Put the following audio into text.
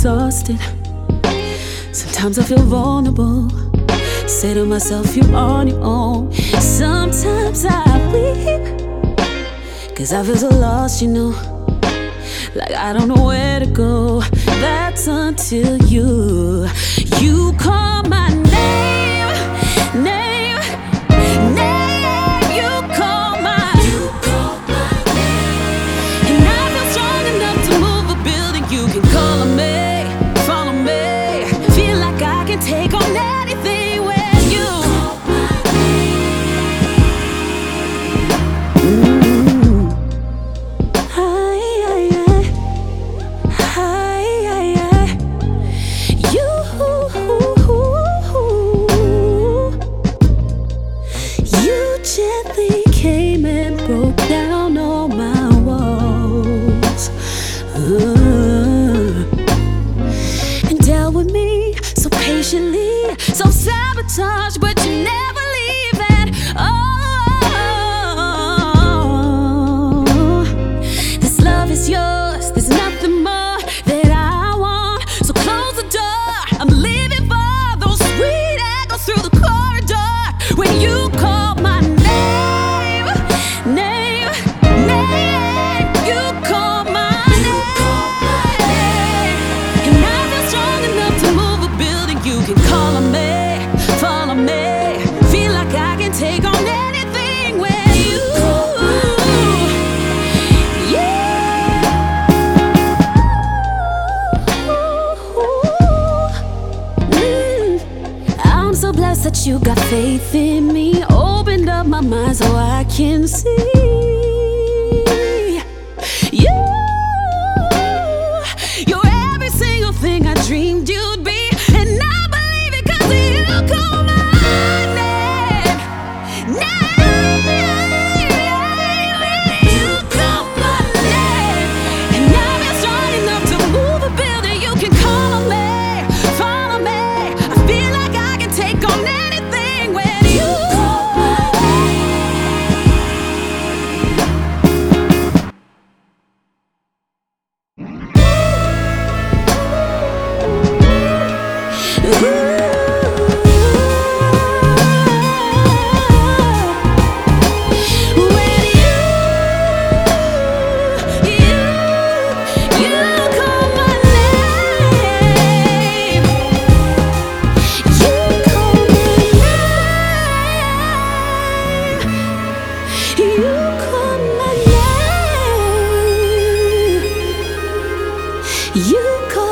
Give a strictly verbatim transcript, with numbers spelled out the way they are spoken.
exhausted. Sometimes I feel vulnerable. Say to myself, you're on your own. Sometimes I weep, cause I feel so lost, you know. Like I don't know where to go. That's until you You call my name, name, name. You call my You call my name. And I feel strong enough to move a building. You can call on me, follow me. Feel like I can take on anything when you call my name. Mm-hmm. Hi, hi, hi. Hi, hi, hi. You You gently came and broke down all my walls, uh, and dealt with me so patiently, so sabotage, but you never leave it. Oh, this love is yours, there's nothing more that I want. So close the door, I'm leaving for those sweet echoes through the corridor. When you call my name, name, name, you call my name. And I feel strong enough to move a building. You can call on me, follow me. Feel like I can take on anything with you. I'm so blessed that you got faith in me. Opened up my mind so I can see you. You're every single thing I dreamed you'd be. And I believe it cause you call my name, name. You call my name. And I've been strong enough to move a building. You can call on me, follow me. I feel like I can take on anything when you call my You call